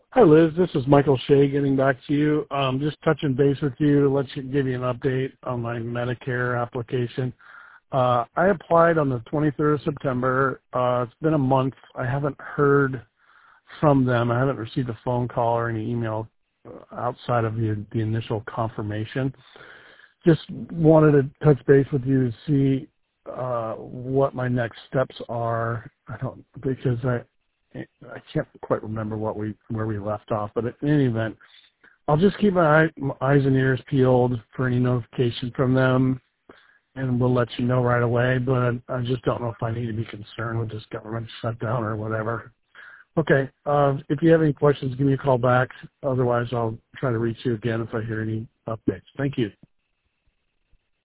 Hi, Liz. This is Michael Shea getting back to you. Just touching base with you to give you an update on my Medicare application. I applied on the 23rd of September. It's been a month. I haven't heard from them. I haven't received a phone call or any email outside of the initial confirmation. Just wanted to touch base with you to see what my next steps are. Because I can't quite remember where we left off, but in any event, I'll just keep my eyes and ears peeled for any notification from them, and we'll let you know right away. But I just don't know if I need to be concerned with this government shutdown or whatever. Okay, if you have any questions, give me a call back. Otherwise, I'll try to reach you again if I hear any updates. Thank you.